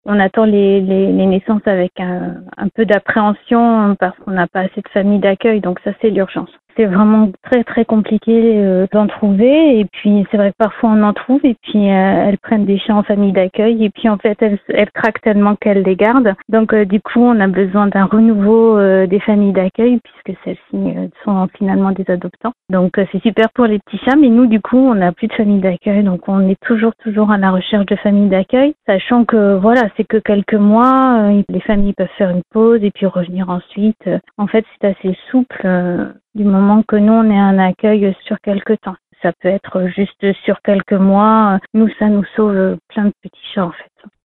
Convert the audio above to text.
On attend les naissances avec un peu d'appréhension parce qu'on n'a pas assez de familles d'accueil, donc ça c'est l'urgence. C'est vraiment très très compliqué d'en trouver et puis c'est vrai que parfois on en trouve et puis elles prennent des chats en famille d'accueil et puis en fait elles craquent tellement qu'elles les gardent. Donc du coup on a besoin d'un renouveau des familles d'accueil puisque celles-ci sont finalement des adoptants. Donc c'est super pour les petits chats mais nous du coup on n'a plus de famille d'accueil donc on est toujours à la recherche de familles d'accueil sachant que voilà c'est que quelques mois, les familles peuvent faire une pause et puis revenir ensuite. En fait c'est assez souple. Du moment que nous, on est un accueil sur quelque temps. Ça peut être juste sur quelques mois. Nous, ça nous sauve plein de petits chats, en fait.